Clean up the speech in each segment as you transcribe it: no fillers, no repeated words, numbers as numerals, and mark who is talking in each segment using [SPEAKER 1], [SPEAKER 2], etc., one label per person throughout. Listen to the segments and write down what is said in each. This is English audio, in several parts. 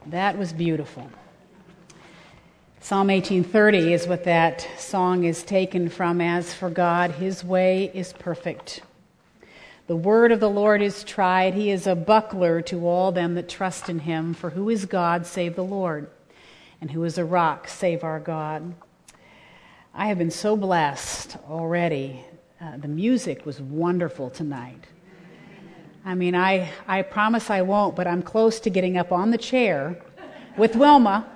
[SPEAKER 1] That was beautiful. Psalm 18:30 is what that song is taken from. As for God, his way is perfect. The word of the Lord is tried. He is a buckler to all them that trust in him. For who is God save the Lord? And who is a rock save our God? I have been so blessed already. The music was wonderful tonight. I mean, I promise I won't, but I'm close to getting up on the chair with Wilma.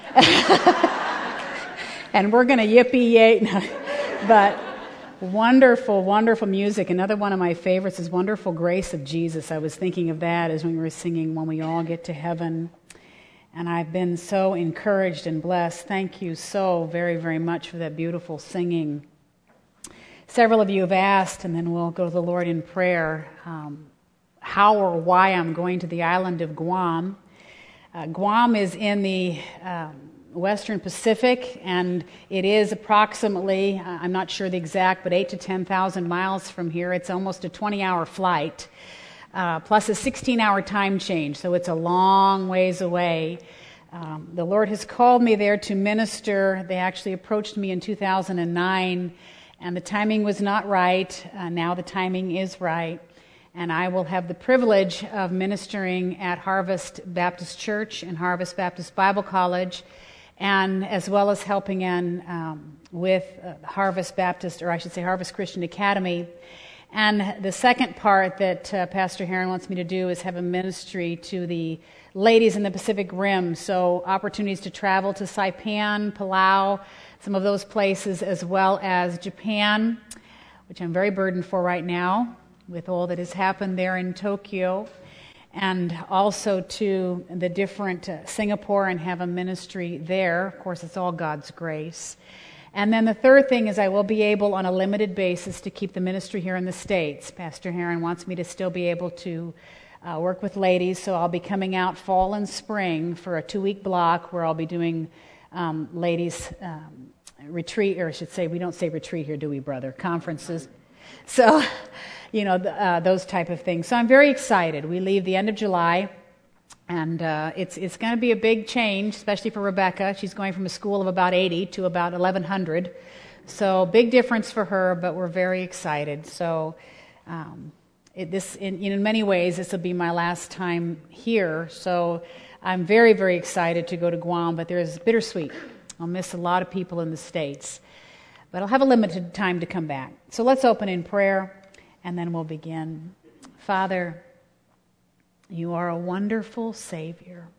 [SPEAKER 1] And we're going to yippee-yay. But wonderful, wonderful music. Another one of my favorites is Wonderful Grace of Jesus. I was thinking of that as we were singing When We All Get to Heaven. And I've been so encouraged and blessed. Thank you so very, very much for that beautiful singing. Several of you have asked, and then we'll go to the Lord in prayer, how or why I'm going to the island of Guam. Guam is in the Western Pacific, and it is approximately, I'm not sure the exact, but 8,000 to 10,000 miles from here. It's almost a 20-hour flight, plus a 16-hour time change, so it's a long ways away. The Lord has called me there to minister. They actually approached me in 2009, and the timing was not right. Now the timing is right. And I will have the privilege of ministering at Harvest Baptist Church and Harvest Baptist Bible College, and as well as helping with Harvest Baptist, or I should say Harvest Christian Academy. And the second part that Pastor Heron wants me to do is have a ministry to the ladies in the Pacific Rim. So opportunities to travel to Saipan, Palau, some of those places, as well as Japan, which I'm very burdened for right now with all that has happened there in Tokyo, and also to the different Singapore and have a ministry there. Of course, it's all God's grace. And then the third thing is I will be able on a limited basis to keep the ministry here in the States. Pastor Heron wants me to still be able to work with ladies, so I'll be coming out fall and spring for a 2-week block where I'll be doing ladies retreat, or I should say, we don't say retreat here, do we, brother? Conferences. So, those type of things. So I'm very excited. We leave the end of July, and it's going to be a big change, especially for Rebecca. She's going from a school of about 80 to about 1,100. So big difference for her, but we're very excited. So in many ways, this will be my last time here. So I'm very, very excited to go to Guam, but there's bittersweet. I'll miss a lot of people in the States. But I'll have a limited time to come back. So let's open in prayer, and then we'll begin. Father, you are a wonderful Savior.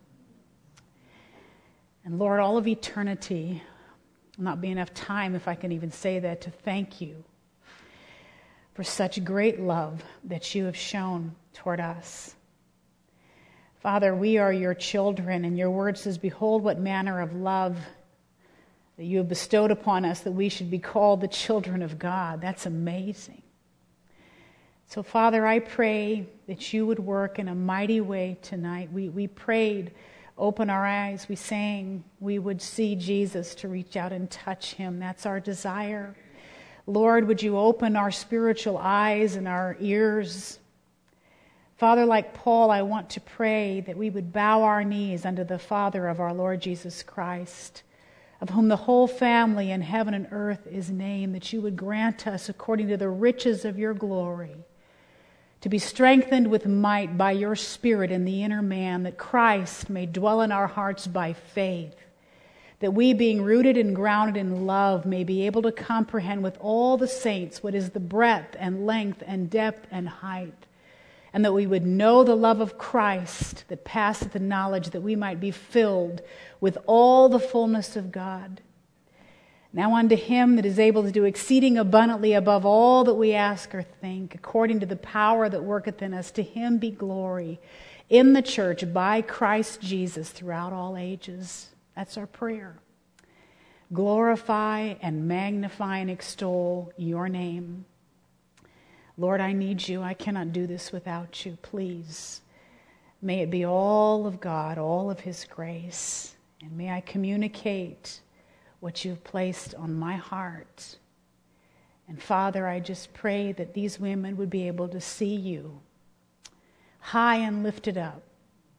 [SPEAKER 1] And Lord, all of eternity, will not be enough time, if I can even say that, to thank you for such great love that you have shown toward us. Father, we are your children, and your word says, behold what manner of love that you have bestowed upon us, that we should be called the children of God. That's amazing. So, Father, I pray that you would work in a mighty way tonight. We prayed, open our eyes. We sang, we would see Jesus, to reach out and touch him. That's our desire. Lord, would you open our spiritual eyes and our ears? Father, like Paul, I want to pray that we would bow our knees unto the Father of our Lord Jesus Christ, of whom the whole family in heaven and earth is named, that you would grant us, according to the riches of your glory, to be strengthened with might by your Spirit in the inner man, that Christ may dwell in our hearts by faith, that we, being rooted and grounded in love, may be able to comprehend with all the saints what is the breadth and length and depth and height, and that we would know the love of Christ that passeth the knowledge, that we might be filled with all the fullness of God. Now unto him that is able to do exceeding abundantly above all that we ask or think, according to the power that worketh in us, to him be glory in the church by Christ Jesus throughout all ages. That's our prayer. Glorify and magnify and extol your name. Lord, I need you. I cannot do this without you. Please, may it be all of God, all of his grace, and may I communicate what you've placed on my heart. And Father, I just pray that these women would be able to see you high and lifted up,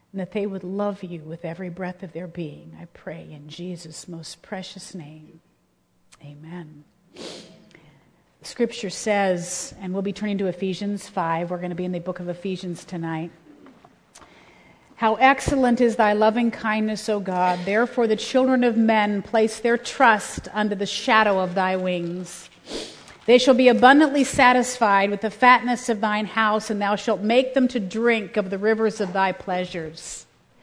[SPEAKER 1] and that they would love you with every breath of their being. I pray in Jesus' most precious name. Amen. Scripture says, and we'll be turning to Ephesians 5. We're going to be in the book of Ephesians tonight. How excellent is thy loving kindness, O God. Therefore the children of men place their trust under the shadow of thy wings. They shall be abundantly satisfied with the fatness of thine house, and thou shalt make them to drink of the rivers of thy pleasures.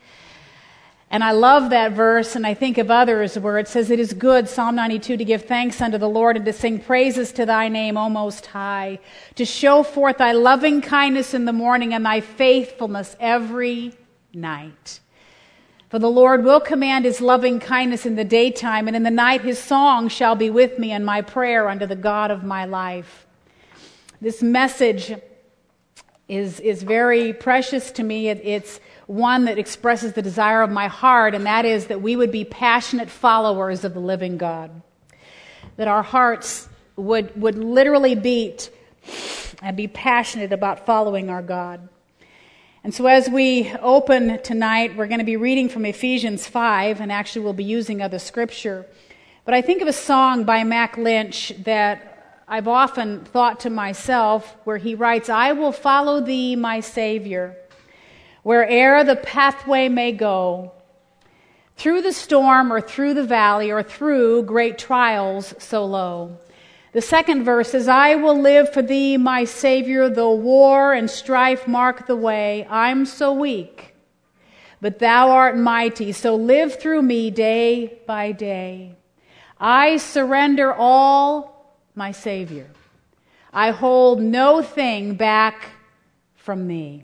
[SPEAKER 1] And I love that verse, and I think of others where it says, it is good, Psalm 92, to give thanks unto the Lord and to sing praises to thy name, O Most High, to show forth thy loving kindness in the morning and thy faithfulness every night. For the Lord will command his loving kindness in the daytime, and in the night his song shall be with me, and my prayer unto the God of my life. This message is very precious to me. It's one that expresses the desire of my heart, and that is that we would be passionate followers of the living God. That our hearts would literally beat and be passionate about following our God. And so as we open tonight, we're going to be reading from Ephesians 5, and actually we'll be using other scripture. But I think of a song by Mac Lynch that I've often thought to myself, where he writes, I will follow thee, my Savior, where'er the pathway may go, through the storm or through the valley or through great trials so low. The second verse is, I will live for thee, my Savior, though war and strife mark the way. I'm so weak, but thou art mighty, so live through me day by day. I surrender all, my Savior. I hold no thing back from thee.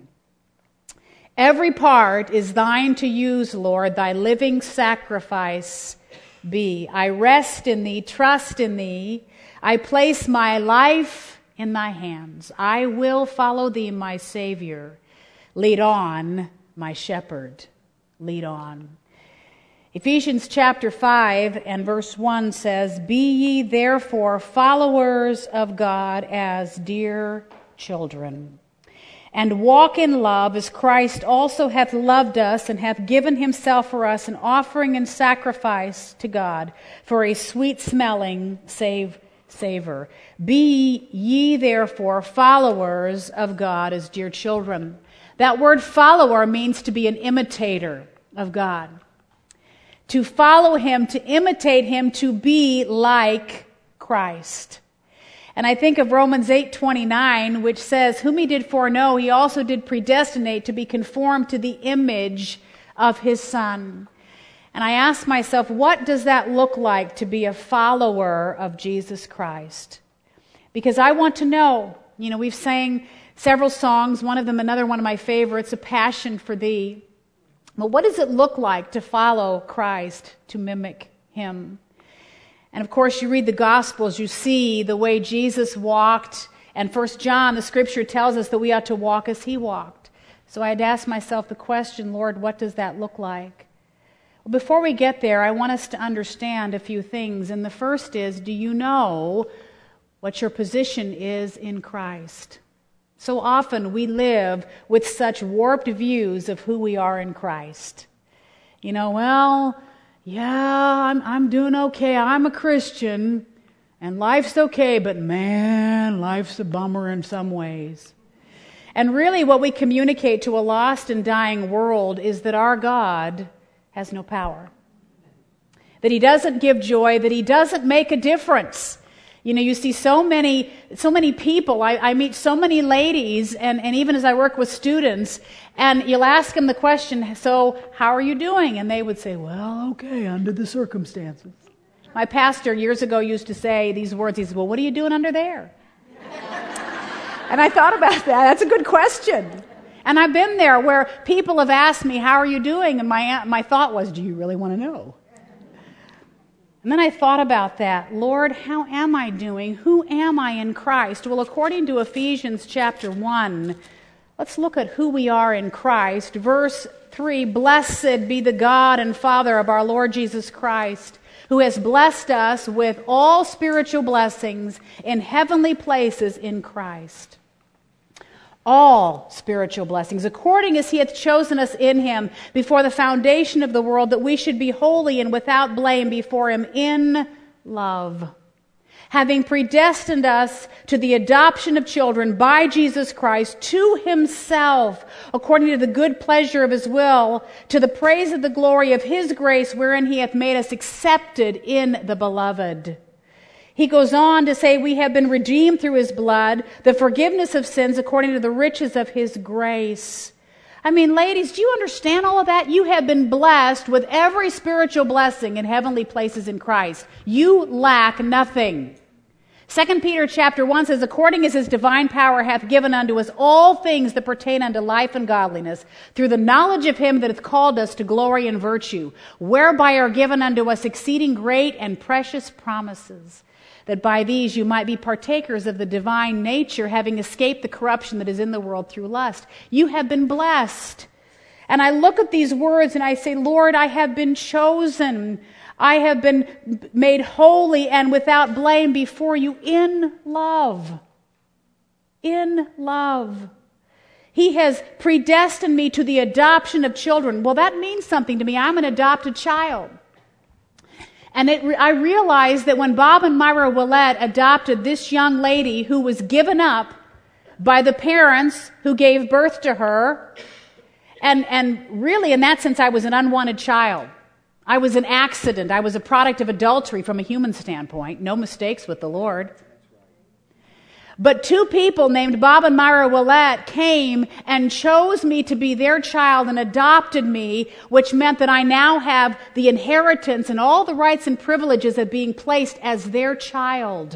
[SPEAKER 1] Every part is thine to use, Lord, thy living sacrifice be. I rest in thee, trust in thee. I place my life in thy hands. I will follow thee, my Savior. Lead on, my shepherd. Lead on. Ephesians chapter 5 and verse 1 says, Be ye therefore followers of God as dear children, and walk in love as Christ also hath loved us and hath given himself for us, an offering and sacrifice to God for a sweet-smelling savor. Be ye therefore followers of God as dear children. That word follower means to be an imitator of God. To follow him, to imitate him, to be like Christ. And I think of Romans 8:29, which says, Whom he did foreknow, he also did predestinate to be conformed to the image of his Son. And I ask myself, what does that look like to be a follower of Jesus Christ? Because I want to know. We've sang several songs, another one of my favorites, A Passion for Thee. But what does it look like to follow Christ, to mimic him? And of course, you read the Gospels, you see the way Jesus walked. And 1 John, the scripture tells us that we ought to walk as he walked. So I had to ask myself the question, Lord, what does that look like? Well, before we get there, I want us to understand a few things. And the first is, do you know what your position is in Christ? So often we live with such warped views of who we are in Christ. I'm doing okay. I'm a Christian, and life's okay, but man, life's a bummer in some ways. And really what we communicate to a lost and dying world is that our God has no power. That he doesn't give joy, that he doesn't make a difference. You see so many people. I meet so many ladies, and even as I work with students, and you'll ask them the question, so how are you doing? And they would say, well, okay, under the circumstances. My pastor years ago used to say these words. He said, well, what are you doing under there? And I thought about that. That's a good question. And I've been there where people have asked me, how are you doing? And my thought was, do you really want to know? And then I thought about that. Lord, how am I doing? Who am I in Christ? Well, according to Ephesians chapter 1, let's look at who we are in Christ. Verse 3, Blessed be the God and Father of our Lord Jesus Christ, who has blessed us with all spiritual blessings in heavenly places in Christ. all spiritual blessings, according as he hath chosen us in him before the foundation of the world, that we should be holy and without blame before him in love, having predestined us to the adoption of children by Jesus Christ to himself, according to the good pleasure of his will, to the praise of the glory of his grace, wherein he hath made us accepted in the beloved. He goes on to say, we have been redeemed through his blood, the forgiveness of sins according to the riches of his grace. I mean, ladies, do you understand all of that? You have been blessed with every spiritual blessing in heavenly places in Christ. You lack nothing. 2 Peter chapter 1 says, according as his divine power hath given unto us all things that pertain unto life and godliness, through the knowledge of him that hath called us to glory and virtue, whereby are given unto us exceeding great and precious promises, that by these you might be partakers of the divine nature, having escaped the corruption that is in the world through lust. You have been blessed. And I look at these words and I say, Lord, I have been chosen. I have been made holy and without blame before you in love. In love. He has predestined me to the adoption of children. Well, that means something to me. I'm an adopted child. And I realized that when Bob and Myra Willett adopted this young lady who was given up by the parents who gave birth to her, and really in that sense I was an unwanted child. I was an accident. I was a product of adultery from a human standpoint. No mistakes with the Lord. But two people named Bob and Myra Willett came and chose me to be their child and adopted me, which meant that I now have the inheritance and all the rights and privileges of being placed as their child.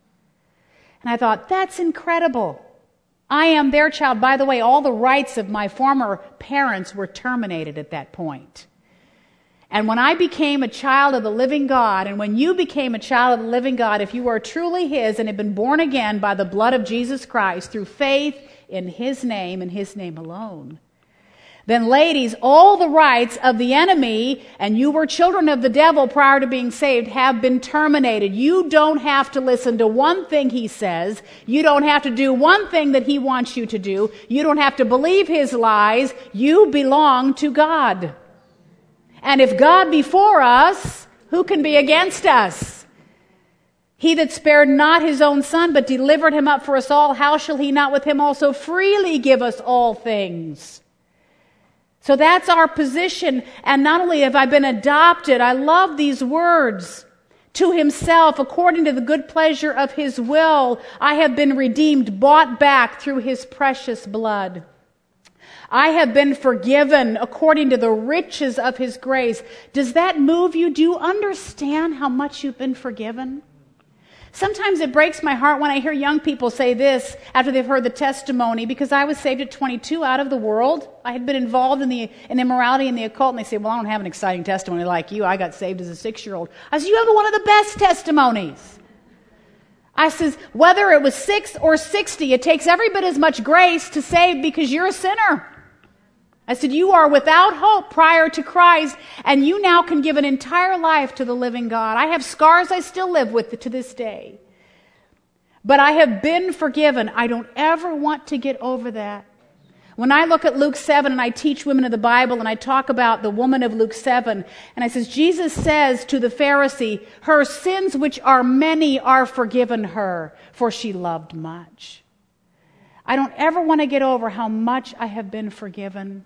[SPEAKER 1] And I thought, that's incredible. I am their child. By the way, all the rights of my former parents were terminated at that point. And when I became a child of the living God, and when you became a child of the living God, if you are truly his and have been born again by the blood of Jesus Christ through faith in his name and his name alone, then ladies, all the rights of the enemy, and you were children of the devil prior to being saved, have been terminated. You don't have to listen to one thing he says. You don't have to do one thing that he wants you to do. You don't have to believe his lies. You belong to God. And if God be for us, who can be against us? He that spared not his own son, but delivered him up for us all, how shall he not with him also freely give us all things? So that's our position. And not only have I been adopted, I love these words. To himself, according to the good pleasure of his will, I have been redeemed, bought back through his precious blood. I have been forgiven according to the riches of his grace. Does that move you? Do you understand how much you've been forgiven? Sometimes it breaks my heart when I hear young people say this after they've heard the testimony, because I was saved at 22 out of the world. I had been involved in immorality and the occult, and they say, well, I don't have an exciting testimony like you. I got saved as a 6-year-old. I said, you have one of the best testimonies. I says, whether it was 6 or 60, it takes every bit as much grace to save because you're a sinner. I said, you are without hope prior to Christ, and you now can give an entire life to the living God. I have scars I still live with to this day. But I have been forgiven. I don't ever want to get over that. When I look at Luke 7 and I teach women of the Bible and I talk about the woman of Luke 7, and I says, Jesus says to the Pharisee, her sins which are many are forgiven her, for she loved much. I don't ever want to get over how much I have been forgiven.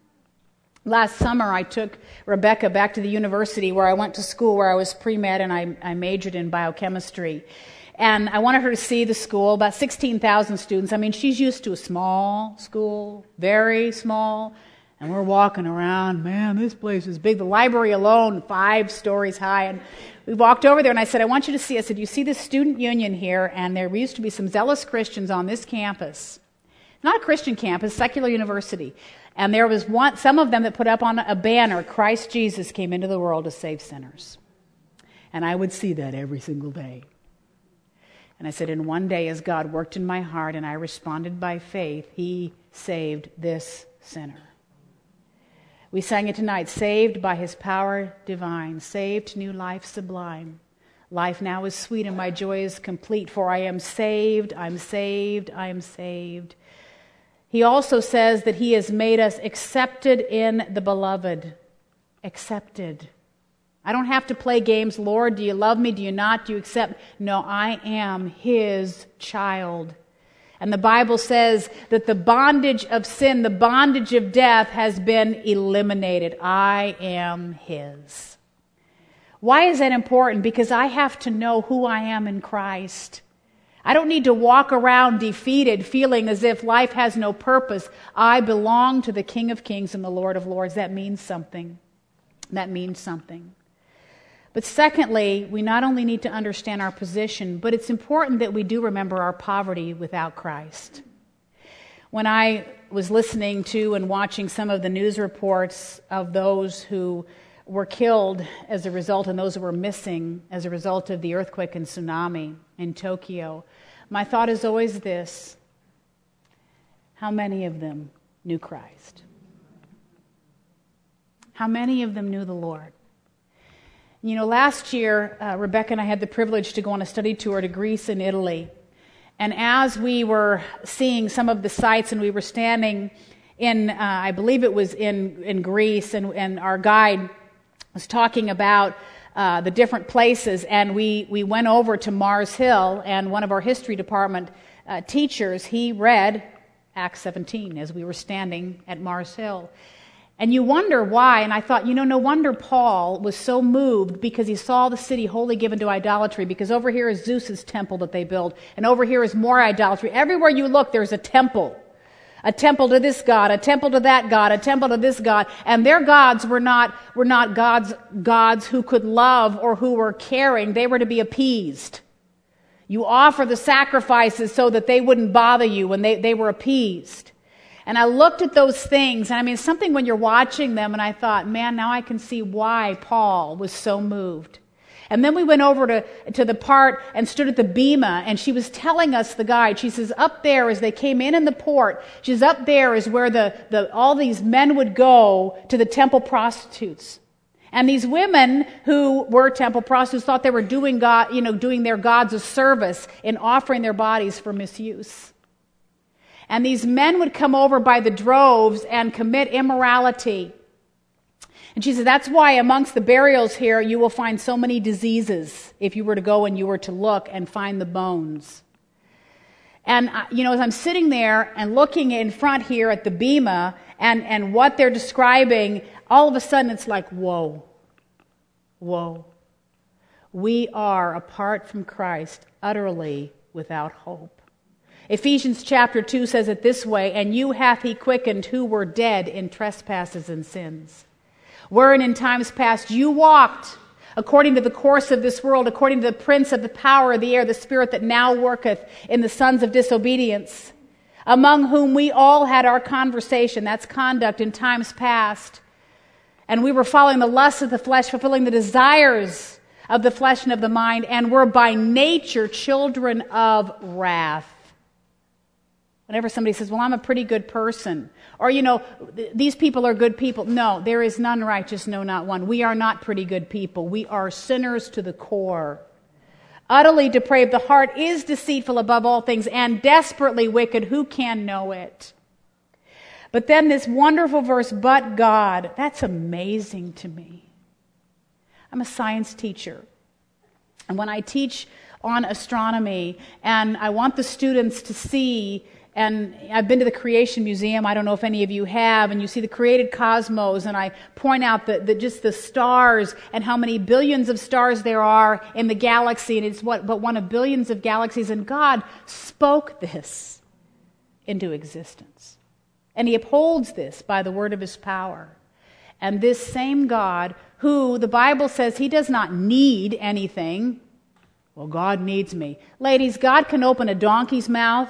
[SPEAKER 1] Last summer, I took Rebecca back to the university where I went to school, where I was pre-med, and I majored in biochemistry. And I wanted her to see the school, about 16,000 students. I mean, she's used to a small school, very small. And we're walking around, man, this place is big. The library alone, 5 stories high. And we walked over there, and I said, I want you to see. I said, you see this student union here? And there used to be some zealous Christians on this campus. Not a Christian campus, secular university. And there was some of them that put up on a banner, Christ Jesus came into the world to save sinners. And I would see that every single day. And I said, and one day as God worked in my heart and I responded by faith, he saved this sinner. We sang it tonight, saved by his power divine, saved to new life sublime. Life now is sweet and my joy is complete, for I am saved, I'm saved, I am saved. He also says that he has made us accepted in the beloved. Accepted. I don't have to play games. Lord, do you love me? Do you not? Do you accept? No, I am his child. And the Bible says that the bondage of sin, the bondage of death has been eliminated. I am his. Why is that important? Because I have to know who I am in Christ. I don't need to walk around defeated, feeling as if life has no purpose. I belong to the King of Kings and the Lord of Lords. That means something. That means something. But secondly, we not only need to understand our position, but it's important that we do remember our poverty without Christ. When I was listening to and watching some of the news reports of those who were killed as a result and those who were missing as a result of the earthquake and tsunami in Tokyo, my thought is always this: how many of them knew Christ? How many of them knew the Lord? You know, last year, Rebecca and I had the privilege to go on a study tour to Greece and Italy. And as we were seeing some of the sites and we were standing in, I believe it was in Greece, and our guide was talking about the different places, and we went over to Mars Hill, and one of our history department teachers, he read Acts 17 as we were standing at Mars Hill. And you wonder why, and I thought, no wonder Paul was so moved, because he saw the city wholly given to idolatry, because over here is Zeus's temple that they build, and over here is more idolatry. Everywhere you look, there's a temple. A temple to this god, a temple to that god, a temple to this god. And their gods were not gods who could love or who were caring. They were to be appeased. You offer the sacrifices so that they wouldn't bother you, and they were appeased. And I looked at those things, and it's something when you're watching them, and I thought, man, now I can see why Paul was so moved. And then we went over to the part and stood at the bema, and she was telling us, the guide, she says, up there as they came in the port, she's up there is where all these men would go to the temple prostitutes. And these women who were temple prostitutes thought they were doing their gods a service in offering their bodies for misuse. And these men would come over by the droves and commit immorality. And she said, that's why amongst the burials here you will find so many diseases if you were to go and you were to look and find the bones. And, as I'm sitting there and looking in front here at the bema and what they're describing, all of a sudden it's like, whoa. We are, apart from Christ, utterly without hope. Ephesians chapter 2 says it this way, and you hath he quickened who were dead in trespasses and sins, wherein in times past you walked according to the course of this world, according to the prince of the power of the air, the spirit that now worketh in the sons of disobedience, among whom we all had our conversation, that's conduct, in times past. And we were following the lusts of the flesh, fulfilling the desires of the flesh and of the mind, and were by nature children of wrath. Whenever somebody says, well, I'm a pretty good person, or, these people are good people. No, there is none righteous, no, not one. We are not pretty good people. We are sinners to the core. Utterly depraved, the heart is deceitful above all things and desperately wicked. Who can know it? But then this wonderful verse, but God, that's amazing to me. I'm a science teacher. And when I teach on astronomy, and I want the students to see, and I've been to the Creation Museum, I don't know if any of you have, and you see the created cosmos, and I point out just the stars and how many billions of stars there are in the galaxy, and it's but one of billions of galaxies, and God spoke this into existence. And he upholds this by the word of his power. And this same God, who the Bible says he does not need anything. Well, God needs me. Ladies, God can open a donkey's mouth.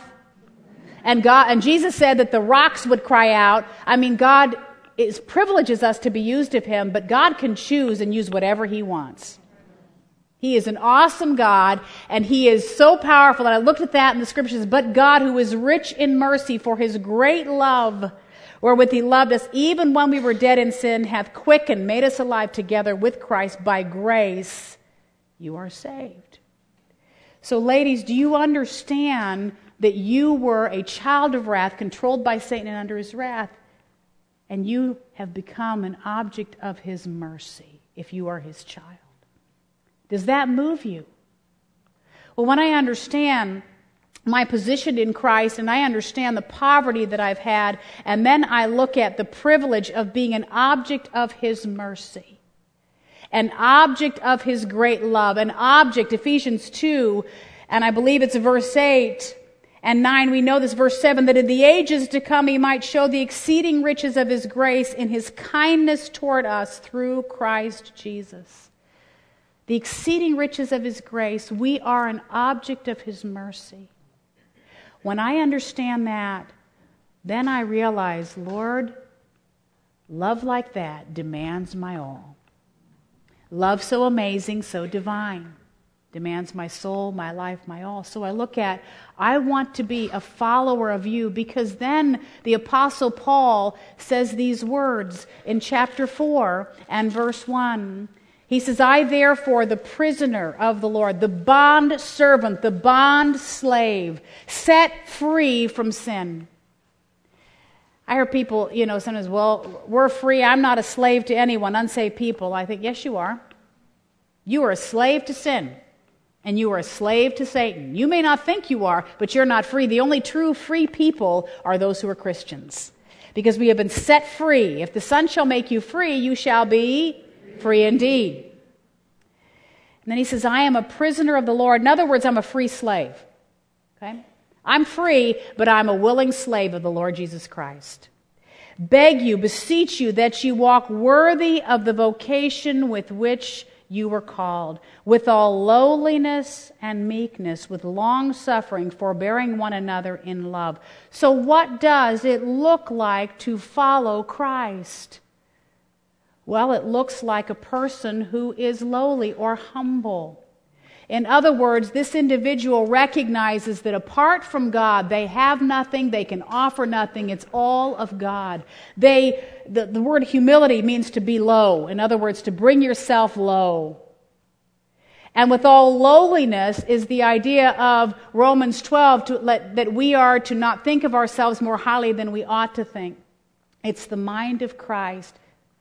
[SPEAKER 1] And Jesus said that the rocks would cry out. God privileges us to be used of him, but God can choose and use whatever he wants. He is an awesome God, and he is so powerful. And I looked at that in the scriptures, but God, who is rich in mercy for his great love, wherewith he loved us, even when we were dead in sin, hath quickened, made us alive together with Christ. By grace you are saved. So ladies, do you understand that you were a child of wrath, controlled by Satan and under his wrath, and you have become an object of his mercy if you are his child. Does that move you? Well, when I understand my position in Christ and I understand the poverty that I've had, and then I look at the privilege of being an object of his mercy, an object of his great love, an object, Ephesians 2, and I believe it's verse 8 and 9, we know this, verse 7, that in the ages to come he might show the exceeding riches of his grace in his kindness toward us through Christ Jesus. The exceeding riches of his grace, we are an object of his mercy. When I understand that, then I realize, Lord, love like that demands my all. Love so amazing, so divine, demands my soul, my life, my all. So I look at, I want to be a follower of you, because then the Apostle Paul says these words in chapter 4 and verse 1. He says, I therefore, the prisoner of the Lord, the bond servant, the bond slave, set free from sin. I hear people, sometimes, well, we're free. I'm not a slave to anyone, unsaved people. I think, yes, you are. You are a slave to sin, and you are a slave to Satan. You may not think you are, but you're not free. The only true free people are those who are Christians, because we have been set free. If the Son shall make you free, you shall be free indeed. And then he says, I am a prisoner of the Lord. In other words, I'm a free slave. Okay? I'm free, but I'm a willing slave of the Lord Jesus Christ. Beg you, beseech you, that you walk worthy of the vocation with which you were called, with all lowliness and meekness, with long suffering, forbearing one another in love. So what does it look like to follow Christ? Well, it looks like a person who is lowly or humble. In other words, this individual recognizes that apart from God, they have nothing, they can offer nothing, it's all of God. The word humility means to be low. In other words, to bring yourself low. And with all lowliness is the idea of Romans 12, that we are to not think of ourselves more highly than we ought to think. It's the mind of Christ.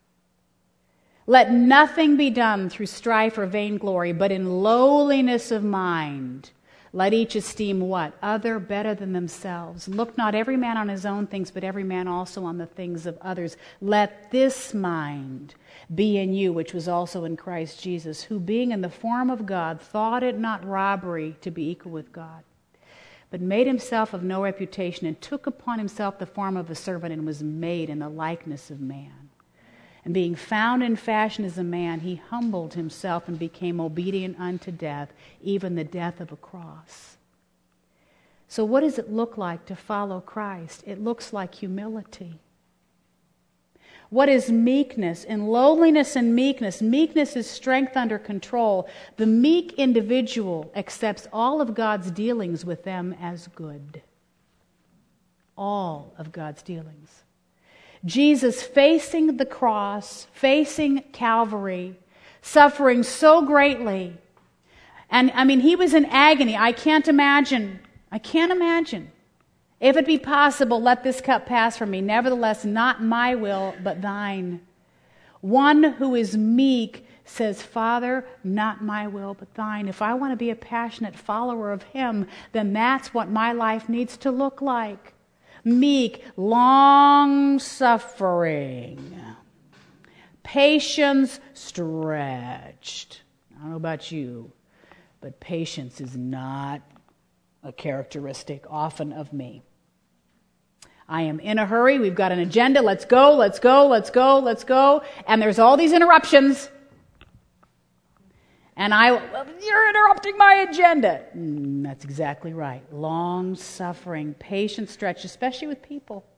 [SPEAKER 1] Let nothing be done through strife or vainglory, but in lowliness of mind. Let each esteem what? Other better than themselves. Look not every man on his own things, but every man also on the things of others. Let this mind be in you, which was also in Christ Jesus, who being in the form of God, thought it not robbery to be equal with God, but made himself of no reputation, and took upon himself the form of a servant, and was made in the likeness of man. And being found in fashion as a man, he humbled himself and became obedient unto death, even the death of a cross. So what does it look like to follow Christ? It looks like humility. What is meekness? In lowliness and meekness, meekness is strength under control. The meek individual accepts all of God's dealings with them as good. All of God's dealings. Jesus facing the cross, facing Calvary, suffering so greatly. And he was in agony. I can't imagine. If it be possible, let this cup pass from me. Nevertheless, not my will, but thine. One who is meek says, Father, not my will, but thine. If I want to be a passionate follower of him, then that's what my life needs to look like. Meek, long-suffering, patience stretched. I don't know about you, but patience is not a characteristic often of me. I am in a hurry. We've got an agenda. Let's go. And there's all these interruptions. And you're interrupting my agenda. That's exactly right. Long-suffering, patient stretch, especially with people.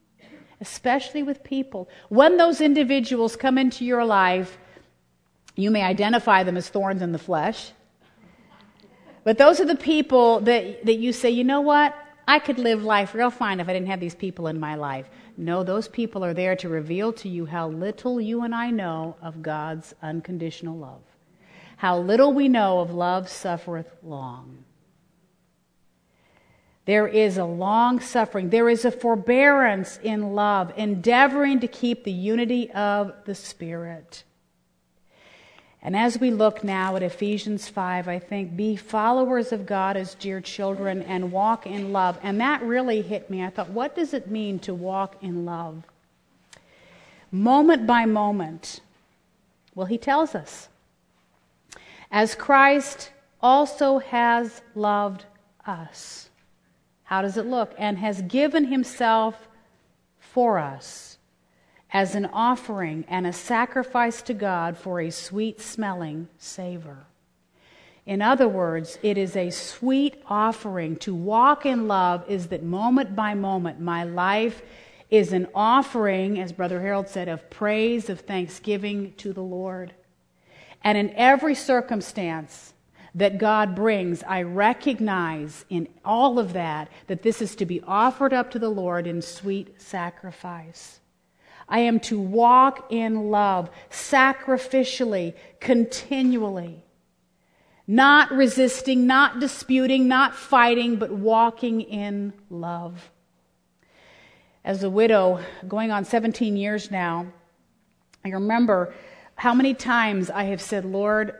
[SPEAKER 1] When those individuals come into your life, you may identify them as thorns in the flesh. But those are the people that you say, you know what? I could live life real fine if I didn't have these people in my life. No, those people are there to reveal to you how little you and I know of God's unconditional love. How little we know of love suffereth long. There is a long suffering. There is a forbearance in love, endeavoring to keep the unity of the Spirit. And as we look now at Ephesians 5, I think, be followers of God as dear children and walk in love. And that really hit me. I thought, what does it mean to walk in love? Moment by moment. Well, he tells us, as Christ also has loved us. How does it look? And has given himself for us as an offering and a sacrifice to God for a sweet-smelling savor. In other words, it is a sweet offering. To walk in love is that moment by moment, my life is an offering, as Brother Harold said, of praise, of thanksgiving to the Lord. And in every circumstance that God brings, I recognize in all of that this is to be offered up to the Lord in sweet sacrifice. I am to walk in love, sacrificially, continually. Not resisting, not disputing, not fighting, but walking in love. As a widow, going on 17 years now, I remember how many times I have said, Lord,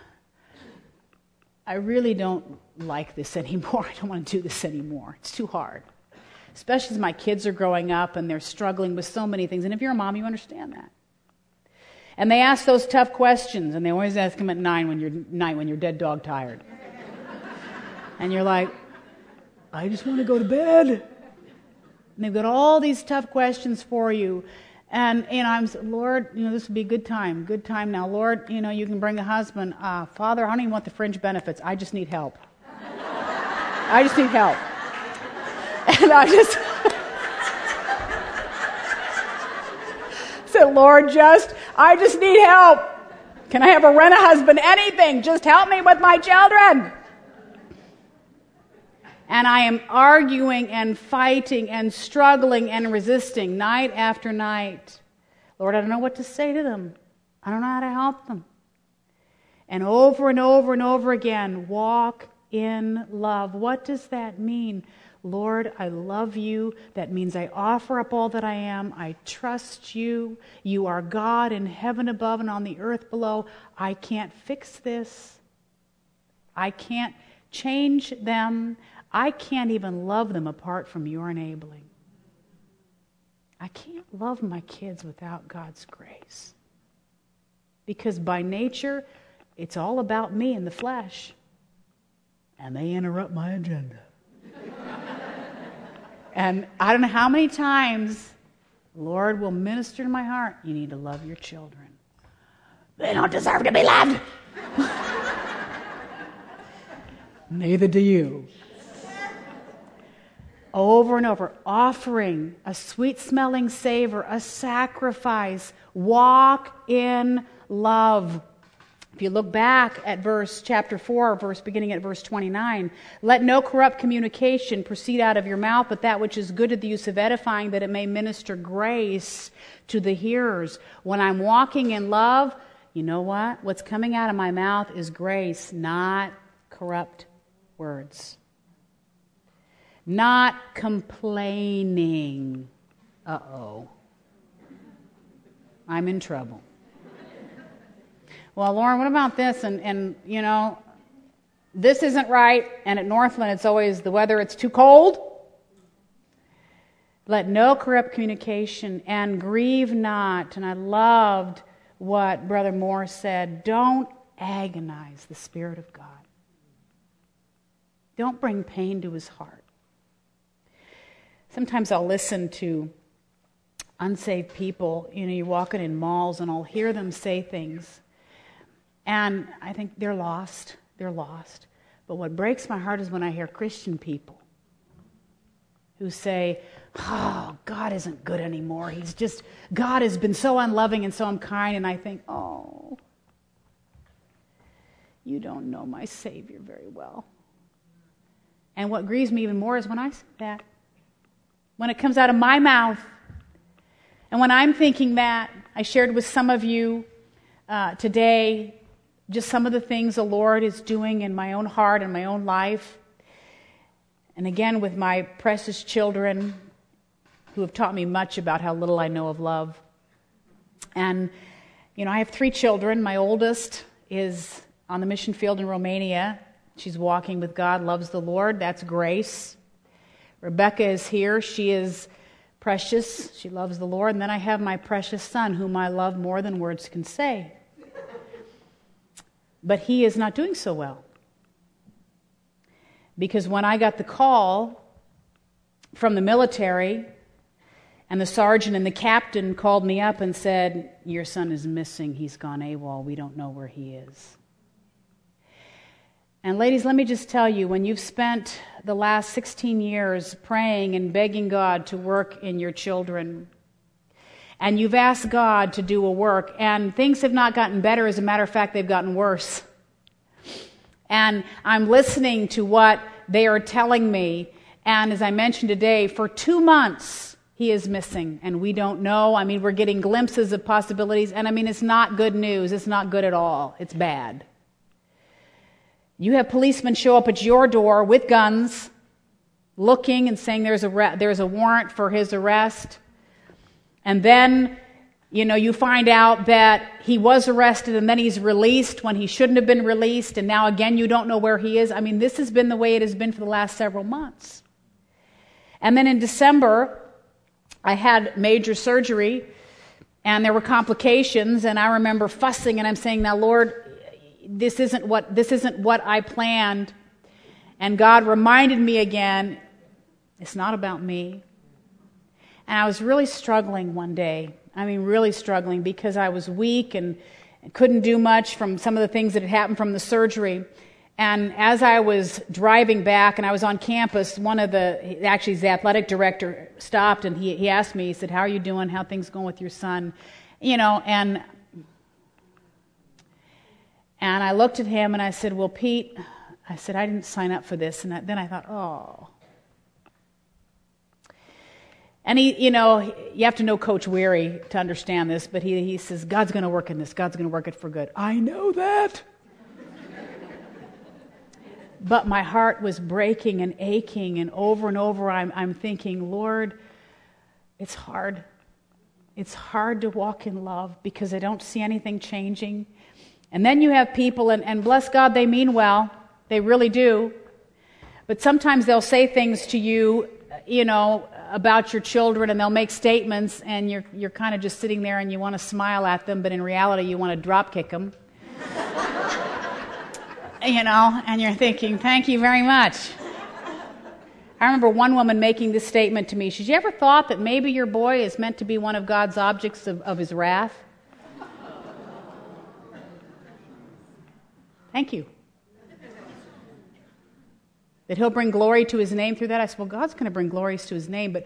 [SPEAKER 1] I really don't like this anymore. I don't want to do this anymore. It's too hard. Especially as my kids are growing up and they're struggling with so many things. And if you're a mom, you understand that. And they ask those tough questions, and they always ask them at night when you're dead dog tired. And you're like, I just want to go to bed. And they've got all these tough questions for you. And I'm Lord, this would be a good time now. Lord, you can bring a husband. Father, I don't even want the fringe benefits. I just need help. I just need help. And I just said, Lord, I just need help. Can I have a rent-a-husband? Anything. Just help me with my children. And I am arguing and fighting and struggling and resisting night after night. Lord, I don't know what to say to them. I don't know how to help them. And over and over and over again, walk in love. What does that mean? Lord, I love you. That means I offer up all that I am. I trust you. You are God in heaven above and on the earth below. I can't fix this. I can't change them. I can't even love them apart from your enabling. I can't love my kids without God's grace. Because by nature, it's all about me and the flesh. And they interrupt my agenda. And I don't know how many times the Lord will minister to my heart. You need to love your children. They don't deserve to be loved. Neither do you. Over and over, offering a sweet-smelling savor, a sacrifice. Walk in love. If you look back at chapter 4, beginning at verse 29, let no corrupt communication proceed out of your mouth, but that which is good to the use of edifying, that it may minister grace to the hearers. When I'm walking in love, you know what? What's coming out of my mouth is grace, not corrupt words. Not complaining. Uh-oh. I'm in trouble. Well, Lauren, what about this? And this isn't right. And at Northland, it's always the weather, it's too cold. Let no corrupt communication and grieve not. And I loved what Brother Moore said. Don't agonize the Spirit of God. Don't bring pain to his heart. Sometimes I'll listen to unsaved people. You're walking in malls and I'll hear them say things. And I think they're lost. They're lost. But what breaks my heart is when I hear Christian people who say, oh, God isn't good anymore. God has been so unloving and so unkind. And I think, oh, you don't know my Savior very well. And what grieves me even more is when I say that. When it comes out of my mouth. And when I'm thinking that, I shared with some of you today just some of the things the Lord is doing in my own heart and my own life. And again, with my precious children who have taught me much about how little I know of love. And, I have 3 children. My oldest is on the mission field in Romania. She's walking with God, loves the Lord. That's Grace. Rebecca is here. She is precious. She loves the Lord. And then I have my precious son, whom I love more than words can say. But he is not doing so well. Because when I got the call from the military, and the sergeant and the captain called me up and said, "Your son is missing. He's gone AWOL. We don't know where he is." And ladies, let me just tell you, when you've spent the last 16 years praying and begging God to work in your children, and you've asked God to do a work, and things have not gotten better, as a matter of fact, they've gotten worse. And I'm listening to what they are telling me, and as I mentioned today, for 2 months, he is missing, and we don't know. We're getting glimpses of possibilities, and it's not good news. It's not good at all. It's bad. You have policemen show up at your door with guns, looking and saying there's a warrant for his arrest, and then, you find out that he was arrested, and then he's released when he shouldn't have been released, and now again you don't know where he is. This has been the way it has been for the last several months. And then in December, I had major surgery, and there were complications, and I remember fussing, and I'm saying, "Now, Lord, this isn't what I planned." And God reminded me again, it's not about me. And I was really struggling one day. Really struggling, because I was weak and couldn't do much from some of the things that had happened from the surgery. And as I was driving back and I was on campus, the athletic director stopped, and he asked me, he said, "How are you doing? How are things going with your son?" And I looked at him and I said, "Well, Pete," I said, "I didn't sign up for this." And then I thought, oh. And you have to know Coach Weary to understand this, but he says, "God's going to work in this. God's going to work it for good." I know that. But my heart was breaking and aching, and over I'm thinking, Lord, it's hard. It's hard to walk in love because I don't see anything changing. And then you have people, and bless God, they mean well. They really do. But sometimes they'll say things to you, about your children, and they'll make statements, and you're kind of just sitting there and you want to smile at them, but in reality you want to drop kick them. And you're thinking, "Thank you very much." I remember one woman making this statement to me. She said, "You ever thought that maybe your boy is meant to be one of God's objects of his wrath?" Thank you. That he'll bring glory to his name through that. I said, "Well, God's going to bring glories to his name." But,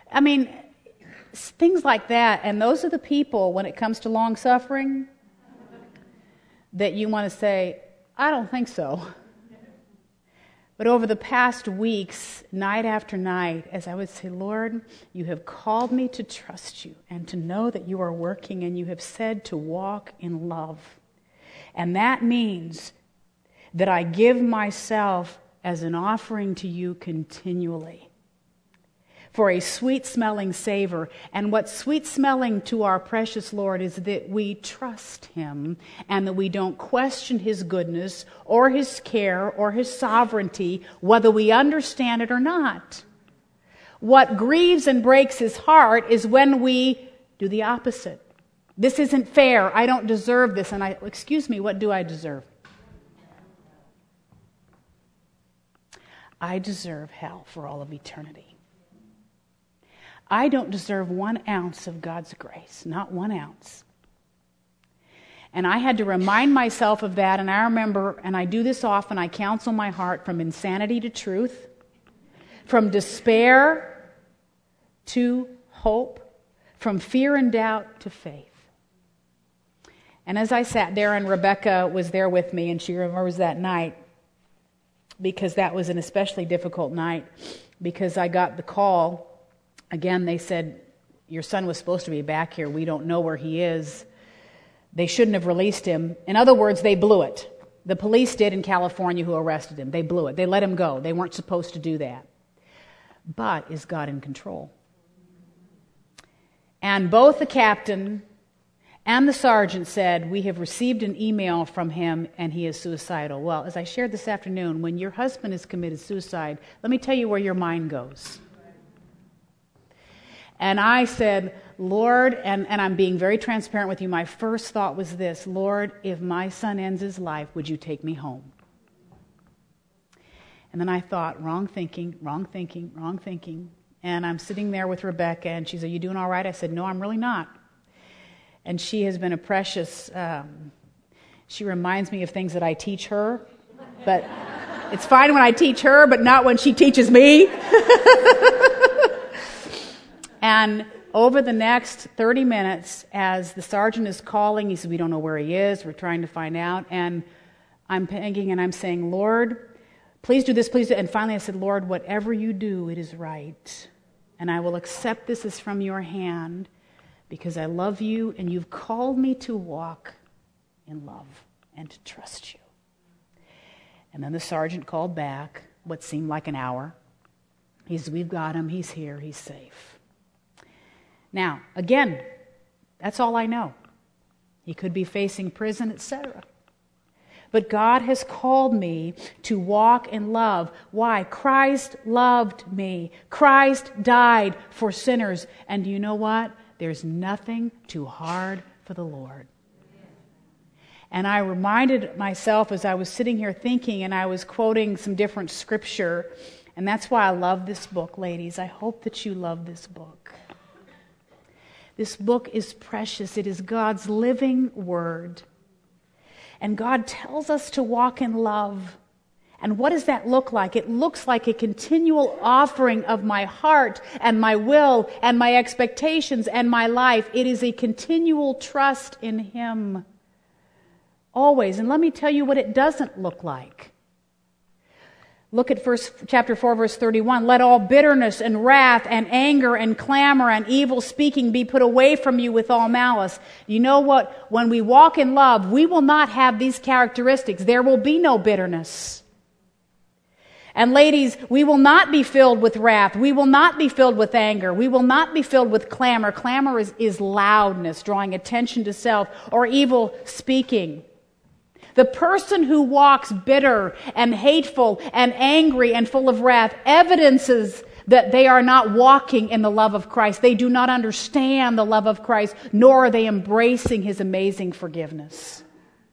[SPEAKER 1] things like that. And those are the people, when it comes to long-suffering, that you want to say, "I don't think so." But over the past weeks, night after night, as I would say, "Lord, you have called me to trust you and to know that you are working, and you have said to walk in love. And that means that I give myself as an offering to you continually for a sweet-smelling savor." And what's sweet-smelling to our precious Lord is that we trust him, and that we don't question his goodness or his care or his sovereignty, whether we understand it or not. What grieves and breaks his heart is when we do the opposite. "This isn't fair. I don't deserve this." And excuse me, what do I deserve? I deserve hell for all of eternity. I don't deserve 1 ounce of God's grace, not 1 ounce. And I had to remind myself of that, and I remember, and I do this often, I counsel my heart from insanity to truth, from despair to hope, from fear and doubt to faith. And as I sat there, and Rebecca was there with me, and she remembers that night, because that was an especially difficult night, because I got the call. Again, they said, "Your son was supposed to be back here. We don't know where he is." They shouldn't have released him. In other words, they blew it. The police did in California who arrested him. They blew it. They let him go. They weren't supposed to do that. But is God in control? And both the captain and the sergeant said, we have received an email from him and he is suicidal. Well, as I shared this afternoon, when your husband has committed suicide, let me tell you where your mind goes. And I said, Lord, and I'm being very transparent with you, my first thought was this: Lord, if my son ends his life, would you take me home? And then I thought, wrong thinking. And I'm sitting there with Rebecca, and she said, you doing all right? I said, no, I'm really not. And she has been a precious, she reminds me of things that I teach her, but it's fine when I teach her, but not when she teaches me. And over the next 30 minutes, as the sergeant is calling, he said, we don't know where he is, we're trying to find out, and I'm thinking and I'm saying, Lord, please do this, please do. And finally I said, Lord, whatever you do, it is right. And I will accept this as from your hand because I love you and you've called me to walk in love and to trust you. And then the sergeant called back, what seemed like an hour. He said, we've got him, he's here, he's safe. Now, again, that's all I know. He could be facing prison, etc. But God has called me to walk in love. Why? Christ loved me. Christ died for sinners. And you know what? There's nothing too hard for the Lord. And I reminded myself as I was sitting here thinking, and I was quoting some different scripture, and that's why I love this book, ladies. I hope that you love this book. This book is precious. It is God's living word. And God tells us to walk in love. And what does that look like? It looks like a continual offering of my heart and my will and my expectations and my life. It is a continual trust in Him. Always. And let me tell you what it doesn't look like. Look at chapter 4, verse 31. Let all bitterness and wrath and anger and clamor and evil speaking be put away from you with all malice. You know what? When we walk in love, we will not have these characteristics. There will be no bitterness. And ladies, we will not be filled with wrath. We will not be filled with anger. We will not be filled with clamor. Clamor is loudness, drawing attention to self, or evil speaking. The person who walks bitter and hateful and angry and full of wrath evidences that they are not walking in the love of Christ. They do not understand the love of Christ, nor are they embracing His amazing forgiveness.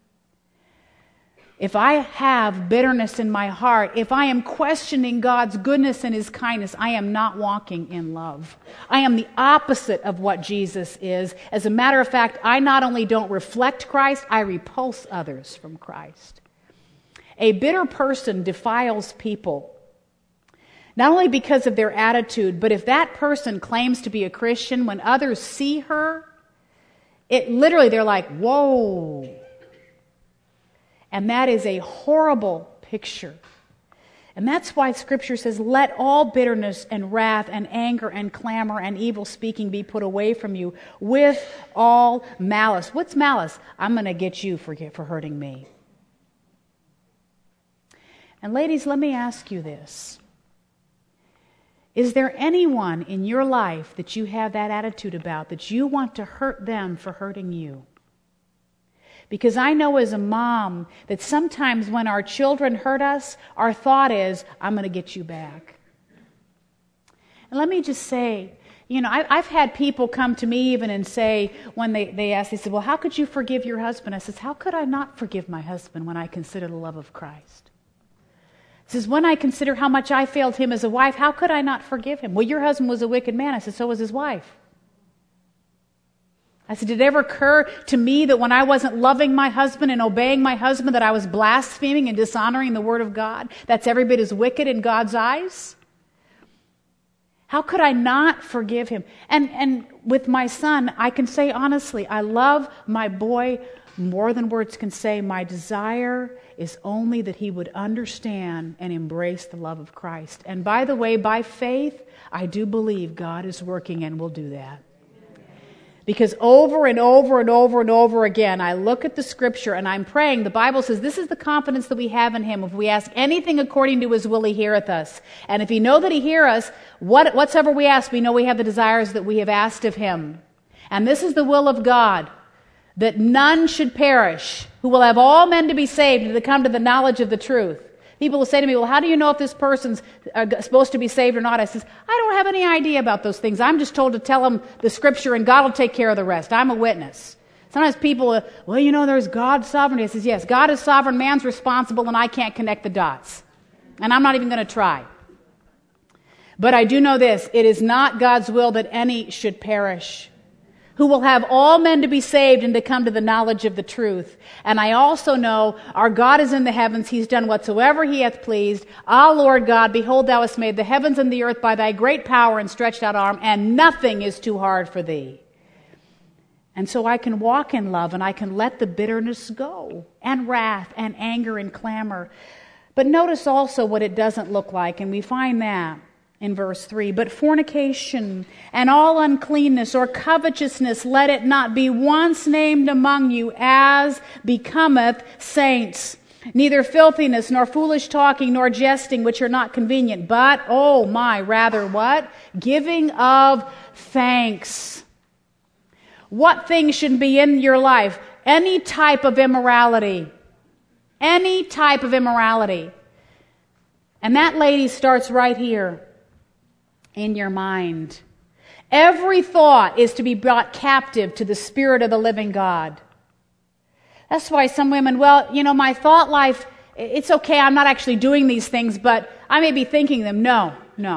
[SPEAKER 1] If I have bitterness in my heart, if I am questioning God's goodness and His kindness, I am not walking in love. I am the opposite of what Jesus is. As a matter of fact, I not only don't reflect Christ, I repulse others from Christ. A bitter person defiles people, not only because of their attitude, but if that person claims to be a Christian, when others see her, they're like, whoa. And that is a horrible picture. And that's why Scripture says, let all bitterness and wrath and anger and clamor and evil speaking be put away from you with all malice. What's malice? I'm going to get you for hurting me. And ladies, let me ask you this. Is there anyone in your life that you have that attitude about, that you want to hurt them for hurting you? Because I know as a mom that sometimes when our children hurt us, our thought is, I'm going to get you back. And let me just say, I've had people come to me even and say, when they ask, they said, well, how could you forgive your husband? I says, how could I not forgive my husband when I consider the love of Christ? He says, when I consider how much I failed him as a wife, how could I not forgive him? Well, your husband was a wicked man. I said, so was his wife. I said, did it ever occur to me that when I wasn't loving my husband and obeying my husband, that I was blaspheming and dishonoring the Word of God? That's every bit as wicked in God's eyes. How could I not forgive him? And with my son, I can say honestly, I love my boy more than words can say. My desire is only that he would understand and embrace the love of Christ. And by the way, by faith, I do believe God is working and will do that. Because over and over and over and over again, I look at the Scripture and I'm praying. The Bible says this is the confidence that we have in Him. If we ask anything according to His will, He heareth us. And if we know that He hear us, whatsoever we ask, we know we have the desires that we have asked of Him. And this is the will of God, that none should perish, who will have all men to be saved and to come to the knowledge of the truth. People will say to me, well, how do you know if this person's supposed to be saved or not? I says, I don't have any idea about those things. I'm just told to tell them the Scripture and God will take care of the rest. I'm a witness. Sometimes people, there's God's sovereignty. I says, yes, God is sovereign, man's responsible, and I can't connect the dots. And I'm not even going to try. But I do know this, it is not God's will that any should perish, who will have all men to be saved and to come to the knowledge of the truth. And I also know our God is in the heavens. He's done whatsoever He hath pleased. Ah, Lord God, behold, Thou hast made the heavens and the earth by Thy great power and stretched out arm, and nothing is too hard for Thee. And so I can walk in love, and I can let the bitterness go, and wrath, and anger, and clamor. But notice also what it doesn't look like, and we find that in verse 3, but fornication and all uncleanness or covetousness, let it not be once named among you as becometh saints. Neither filthiness, nor foolish talking, nor jesting, which are not convenient, but, rather what? Giving of thanks. What things should be in your life? Any type of immorality. Any type of immorality. And that, lady, starts right here. In your mind. Every thought is to be brought captive to the Spirit of the living God. That's why some women, my thought life, it's okay, I'm not actually doing these things, but I may be thinking them. No.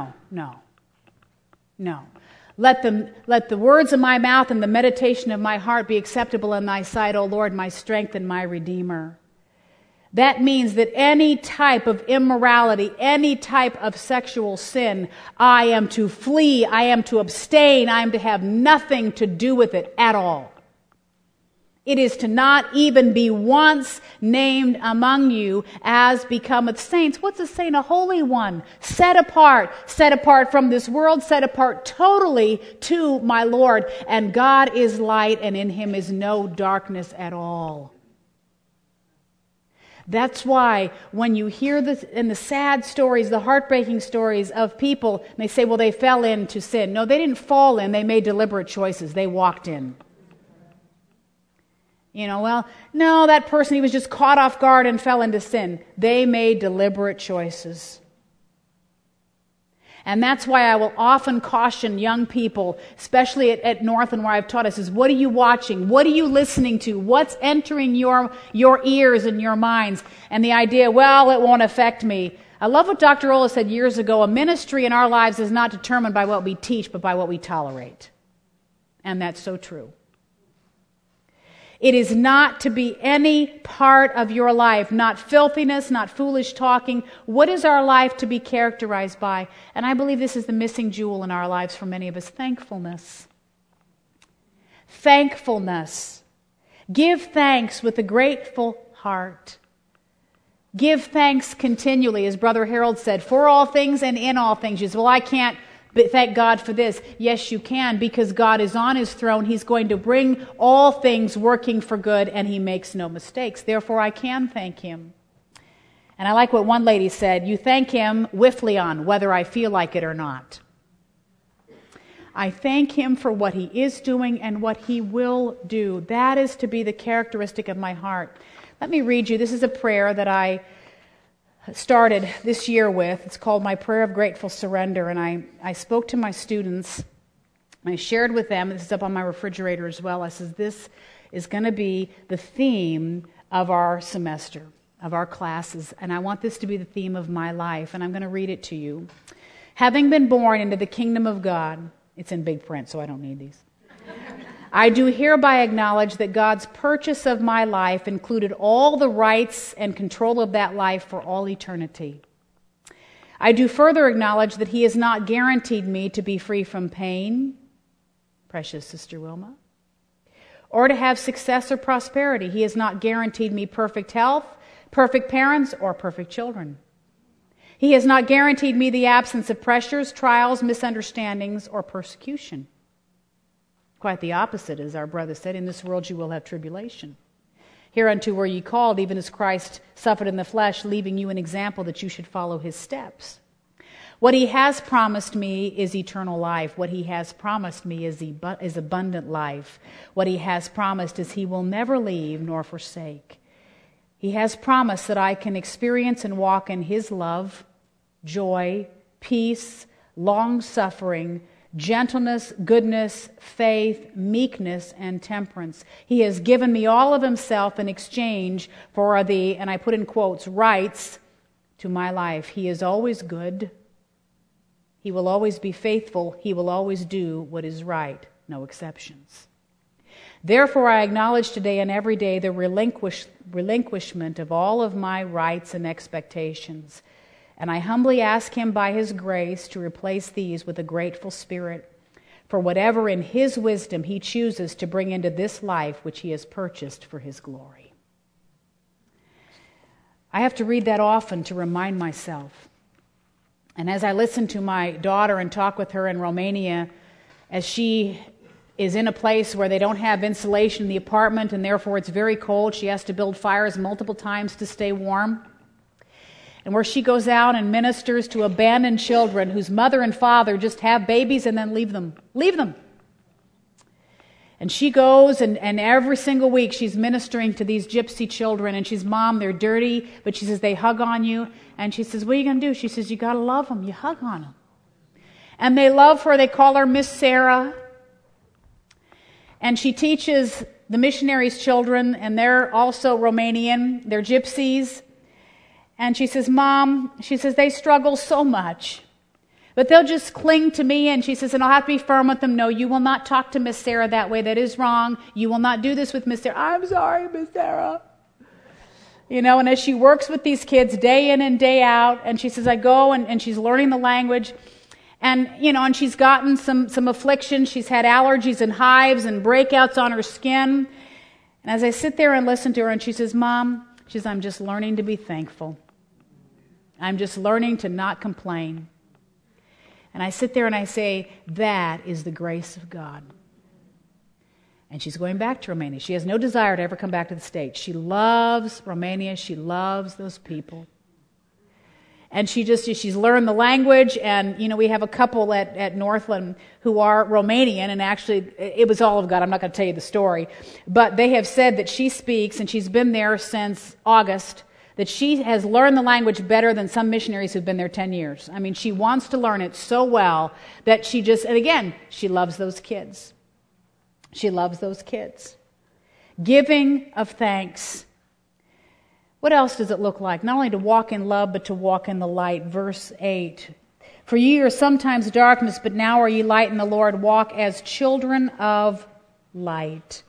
[SPEAKER 1] Let the words of my mouth and the meditation of my heart be acceptable in Thy sight, O Lord, my strength and my Redeemer. That means that any type of immorality, any type of sexual sin, I am to flee, I am to abstain, I am to have nothing to do with it at all. It is to not even be once named among you as becometh saints. What's a saint? A holy one, set apart from this world, set apart totally to my Lord. And God is light, and in Him is no darkness at all. That's why when you hear this in the sad stories, the heartbreaking stories of people, and they say, well, they fell into sin. No, they didn't fall in. They made deliberate choices. They walked in. No, that person, he was just caught off guard and fell into sin. They made deliberate choices. And that's why I will often caution young people, especially at Northland where I've taught us, is what are you watching? What are you listening to? What's entering your ears and your minds? And the idea, it won't affect me. I love what Dr. Ola said years ago. A ministry in our lives is not determined by what we teach, but by what we tolerate. And that's so true. It is not to be any part of your life, not filthiness, not foolish talking. What is our life to be characterized by? And I believe this is the missing jewel in our lives for many of us, thankfulness. Thankfulness. Give thanks with a grateful heart. Give thanks continually, as Brother Harold said, for all things and in all things. You say, I can't. But thank God for this. Yes, you can, because God is on His throne. He's going to bring all things working for good, and He makes no mistakes. Therefore, I can thank Him. And I like what one lady said, you thank Him whiffleon, whether I feel like it or not. I thank Him for what He is doing and what He will do. That is to be the characteristic of my heart. Let me read you. This is a prayer that I started this year with. It's called My Prayer of Grateful Surrender, and I spoke to my students, and I shared with them, this is up on my refrigerator as well, I said, this is going to be the theme of our semester, of our classes, and I want this to be the theme of my life, and I'm going to read it to you. Having been born into the kingdom of God, it's in big print, so I don't need these. I do hereby acknowledge that God's purchase of my life included all the rights and control of that life for all eternity. I do further acknowledge that He has not guaranteed me to be free from pain, precious Sister Wilma, or to have success or prosperity. He has not guaranteed me perfect health, perfect parents, or perfect children. He has not guaranteed me the absence of pressures, trials, misunderstandings, or persecution. Quite the opposite, as our brother said, in this world you will have tribulation. Hereunto were ye called, even as Christ suffered in the flesh, leaving you an example that you should follow his steps. What he has promised me is eternal life. What he has promised me is abundant life. What he has promised is he will never leave nor forsake. He has promised that I can experience and walk in his love, joy, peace, long-suffering, gentleness, goodness, faith, meekness, and temperance. He has given me all of himself in exchange for the, and I put in quotes, rights to my life. He is always good. He will always be faithful. He will always do what is right. No exceptions. Therefore, I acknowledge today and every day the relinquishment of all of my rights and expectations. And I humbly ask him by his grace to replace these with a grateful spirit for whatever in his wisdom he chooses to bring into this life which he has purchased for his glory. I have to read that often to remind myself. And as I listen to my daughter and talk with her in Romania, as she is in a place where they don't have insulation in the apartment and therefore it's very cold, she has to build fires multiple times to stay warm. And where she goes out and ministers to abandoned children whose mother and father just have babies and then leave them. Leave them. And she goes and every single week she's ministering to these gypsy children and she's, Mom, they're dirty, but she says, they hug on you. And she says, what are you going to do? She says, you got to love them. You hug on them. And they love her. They call her Miss Sarah. And she teaches the missionaries' children, and they're also Romanian. They're gypsies. And she says, Mom, she says, they struggle so much. But they'll just cling to me, and she says, and I'll have to be firm with them. No, you will not talk to Miss Sarah that way. That is wrong. You will not do this with Miss Sarah. I'm sorry, Miss Sarah. You know, and as she works with these kids day in and day out, and she says, I go, and she's learning the language, and, you know, and she's gotten some affliction. She's had allergies and hives and breakouts on her skin. And as I sit there and listen to her, and she says, Mom, she says, I'm just learning to be thankful. I'm just learning to not complain. And I sit there and I say, that is the grace of God. And she's going back to Romania. She has no desire to ever come back to the States. She loves Romania. She loves those people. And she's learned the language. And, you know, we have a couple at Northland who are Romanian. And actually, it was all of God. I'm not going to tell you the story. But they have said that she speaks, and she's been there since August, that she has learned the language better than some missionaries who've been there 10 years. I mean, she wants to learn it so well that she just, and again, she loves those kids. She loves those kids. Giving of thanks. What else does it look like? Not only to walk in love, but to walk in the light. Verse 8. For ye are sometimes darkness, but now are ye light in the Lord. Walk as children of light.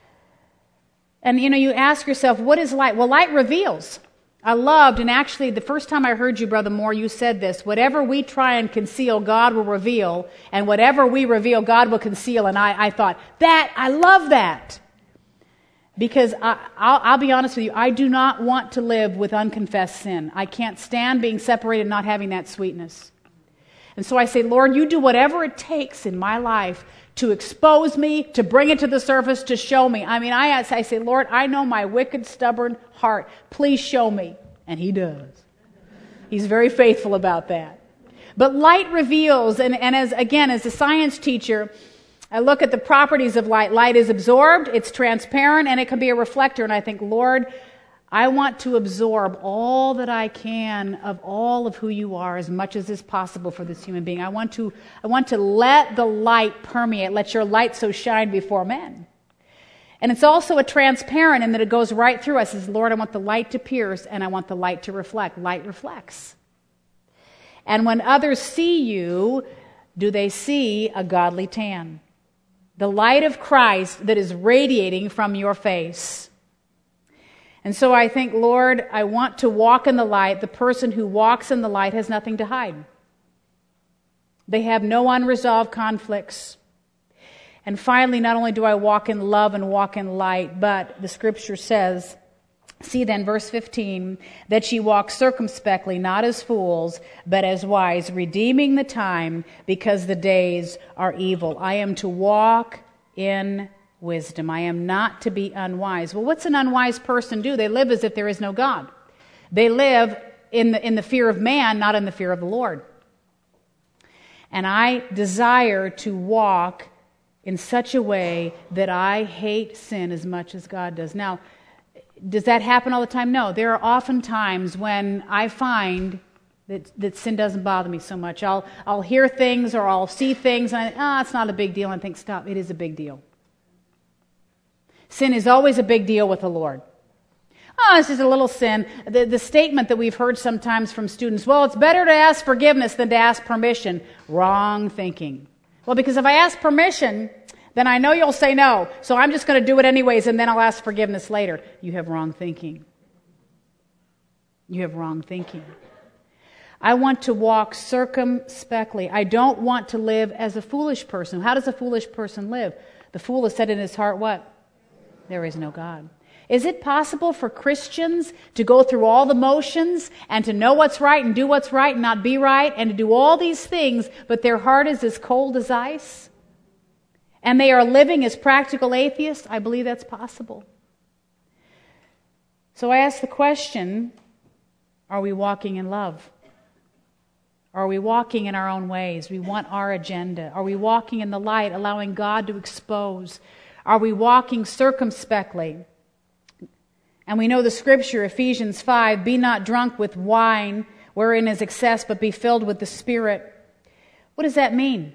[SPEAKER 1] And, you know, you ask yourself, what is light? Well, light reveals. I loved, and actually the first time I heard you, Brother Moore, you said this, whatever we try and conceal, God will reveal, and whatever we reveal, God will conceal. And I thought, I love that. Because I'll be honest with you, I do not want to live with unconfessed sin. I can't stand being separated and not having that sweetness. And so I say, Lord, you do whatever it takes in my life to expose me, to bring it to the surface, to show me. I mean, I say, Lord, I know my wicked, stubborn heart. Please show me. And he does. He's very faithful about that. But light reveals, and as a science teacher, I look at the properties of light. Light is absorbed, it's transparent, and it can be a reflector. And I think, Lord, I want to absorb all that I can of all of who you are as much as is possible for this human being. I want to let the light permeate, let your light so shine before men. And it's also a transparent in that it goes right through us. It says, Lord, I want the light to pierce and I want the light to reflect. Light reflects. And when others see you, do they see a godly tan? The light of Christ that is radiating from your face. And so I think, Lord, I want to walk in the light. The person who walks in the light has nothing to hide. They have no unresolved conflicts. And finally, not only do I walk in love and walk in light, but the scripture says, see then, verse 15, that ye walk circumspectly, not as fools, but as wise, redeeming the time, because the days are evil. I am to walk in wisdom. I am not to be unwise. Well, what's an unwise person do? They live as if there is no God. They live in the fear of man, not in the fear of the Lord. And I desire to walk in such a way that I hate sin as much as God does. Now, does that happen all the time? No. There are often times when I find that sin doesn't bother me so much. I'll hear things or I'll see things and it's not a big deal. And I think, stop, it is a big deal. Sin is always a big deal with the Lord. Oh, it's just a little sin. The statement that we've heard sometimes from students, well, it's better to ask forgiveness than to ask permission. Wrong thinking. Well, because if I ask permission, then I know you'll say no. So I'm just going to do it anyways, and then I'll ask forgiveness later. You have wrong thinking. You have wrong thinking. I want to walk circumspectly. I don't want to live as a foolish person. How does a foolish person live? The fool has said in his heart, what? There is no God. Is it possible for Christians to go through all the motions and to know what's right and do what's right and not be right and to do all these things, but their heart is as cold as ice? And they are living as practical atheists? I believe that's possible. So I ask the question, are we walking in love? Are we walking in our own ways? We want our agenda. Are we walking in the light, allowing God to expose? Are we walking circumspectly? And we know the scripture, Ephesians 5, be not drunk with wine, wherein is excess, but be filled with the Spirit. What does that mean?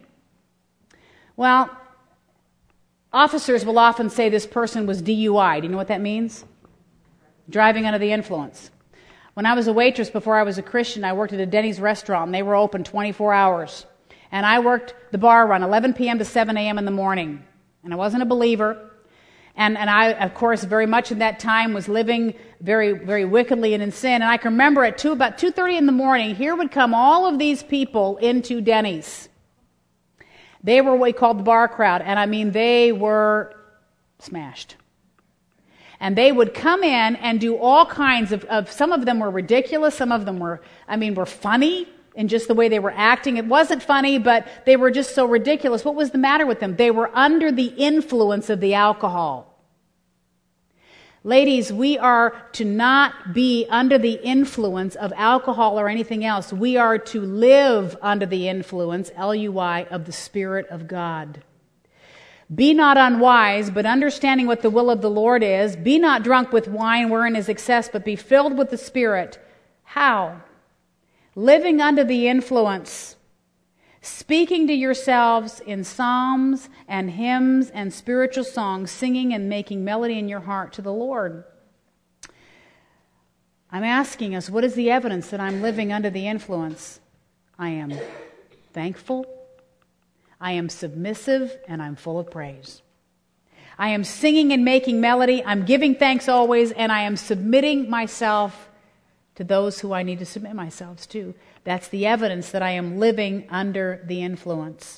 [SPEAKER 1] Well, officers will often say this person was DUI. Do you know what that means? Driving under the influence. When I was a waitress before I was a Christian, I worked at a Denny's restaurant, and they were open 24 hours. And I worked the bar run, 11 p.m. to 7 a.m. in the morning. And I wasn't a believer. And I, of course, very much in that time was living very, very wickedly and in sin. And I can remember at about 2:30 in the morning, here would come all of these people into Denny's. They were what we called the bar crowd. And I mean, they were smashed. And they would come in and do all kinds of some of them were ridiculous. Some of them were funny in just the way they were acting. It wasn't funny, but they were just so ridiculous. What was the matter with them? They were under the influence of the alcohol. Ladies, we are to not be under the influence of alcohol or anything else. We are to live under the influence, L-U-I, of the Spirit of God. Be not unwise, but understanding what the will of the Lord is. Be not drunk with wine wherein is excess, but be filled with the Spirit. How? Living under the influence. Speaking to yourselves in psalms and hymns and spiritual songs, singing and making melody in your heart to the Lord. I'm asking us, what is the evidence that I'm living under the influence? I am thankful, I am submissive, and I'm full of praise. I am singing and making melody, I'm giving thanks always, and I am submitting myself to those who I need to submit myself to. That's the evidence that I am living under the influence.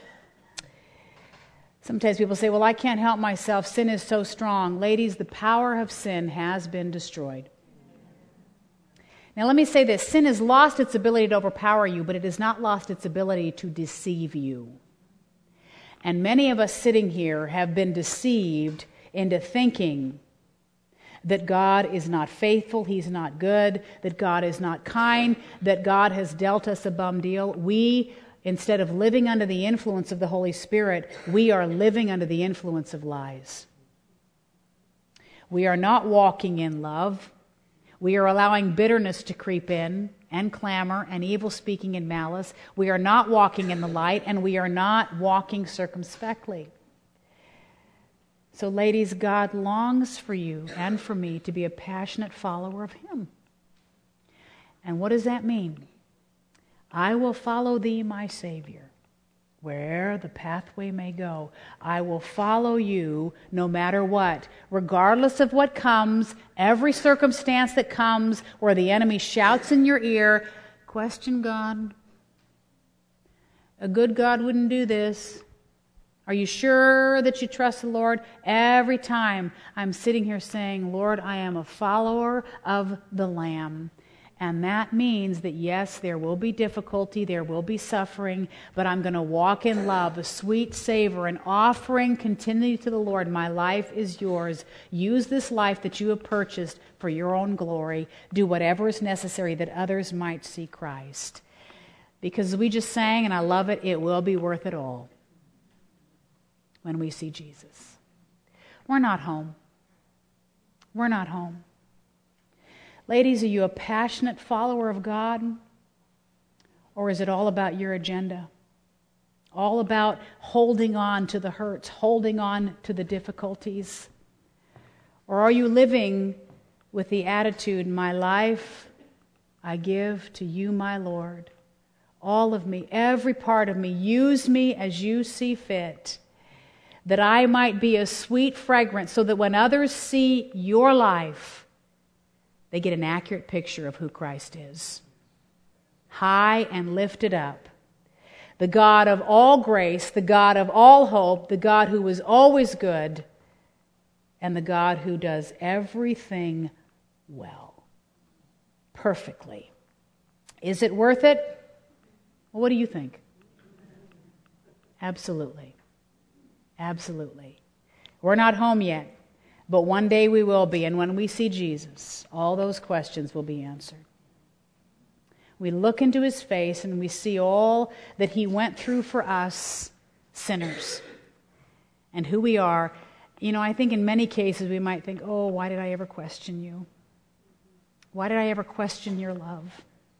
[SPEAKER 1] Sometimes people say, well, I can't help myself. Sin is so strong. Ladies, the power of sin has been destroyed. Now let me say this. Sin has lost its ability to overpower you, but it has not lost its ability to deceive you. And many of us sitting here have been deceived into thinking that God is not faithful, He's not good, that God is not kind, that God has dealt us a bum deal. We, instead of living under the influence of the Holy Spirit, we are living under the influence of lies. We are not walking in love. We are allowing bitterness to creep in, and clamor, and evil speaking and malice. We are not walking in the light, and we are not walking circumspectly. So, ladies, God longs for you and for me to be a passionate follower of Him. And what does that mean? I will follow thee, my Savior, where the pathway may go. I will follow you no matter what, regardless of what comes, every circumstance that comes, where the enemy shouts in your ear, question God. A good God wouldn't do this. Are you sure that you trust the Lord? Every time I'm sitting here saying, Lord, I am a follower of the Lamb. And that means that, yes, there will be difficulty, there will be suffering, but I'm going to walk in love, a sweet savor, an offering continually to the Lord. My life is yours. Use this life that you have purchased for your own glory. Do whatever is necessary that others might see Christ. Because as we just sang, and I love it, it will be worth it all when we see Jesus. We're not home. We're not home. Ladies, are you a passionate follower of God? Or is it all about your agenda? All about holding on to the hurts, holding on to the difficulties? Or are you living with the attitude, my life I give to you, my Lord? All of me, every part of me, use me as you see fit, that I might be a sweet fragrance so that when others see your life, they get an accurate picture of who Christ is. High and lifted up. The God of all grace, the God of all hope, the God who is always good, and the God who does everything well, perfectly. Is it worth it? Well, what do you think? Absolutely. Absolutely. We're not home yet, but one day we will be, and when we see Jesus, all those questions will be answered. We look into his face and we see all that he went through for us, sinners, and who we are. You know, I think in many cases we might think, oh, why did I ever question you? Why did I ever question your love?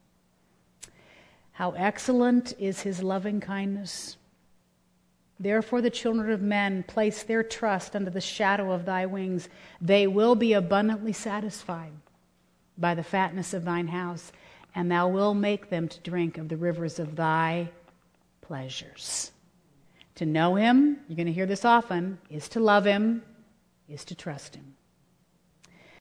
[SPEAKER 1] How excellent is his loving kindness. Therefore the children of men place their trust under the shadow of thy wings. They will be abundantly satisfied by the fatness of thine house, and thou wilt make them to drink of the rivers of thy pleasures. To know him, you're going to hear this often, is to love him, is to trust him.